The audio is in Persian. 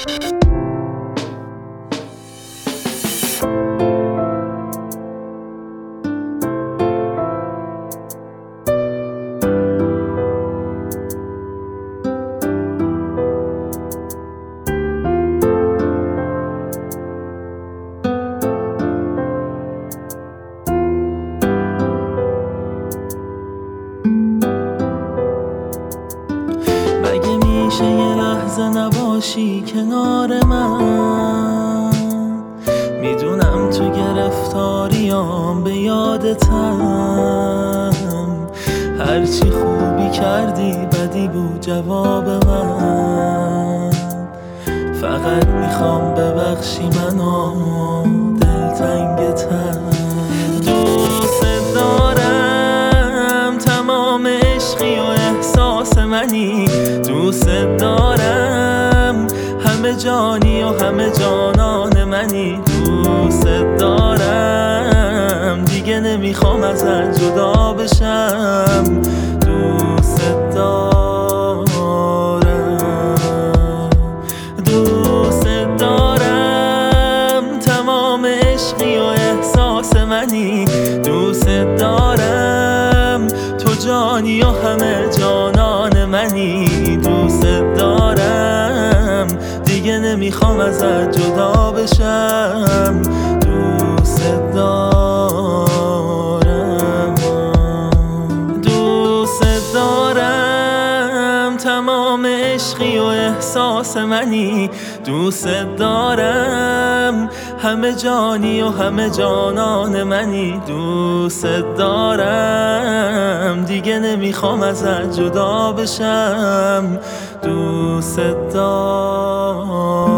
مگه میشه یه لحظه نباشی کنار من؟ میدونم تو گرفتاریام به یادتم، هرچی خوبی کردی بدی بود جواب من. فقط میخوام ببخشی منو دلتنگتم. دوست دارم تمام عشقی و احساس منی، دوست دارم همه جانی و همه جانان منی، دوست دارم دیگه نمیخوام ازت جدا بشم، دوست دارم، دوست دارم تمام عشقی و احساس منی، دوست دارم تو جانی و همه جانان منی، دوست دارم دیگه نمیخوام ازت جدا بشم، دوست دارم، دوست دارم تمام عشقی و احساس منی، دوست دارم همه جانی و همه جانان منی، دوست دارم دیگه نمیخوام ازت جدا بشم، دوست دارم.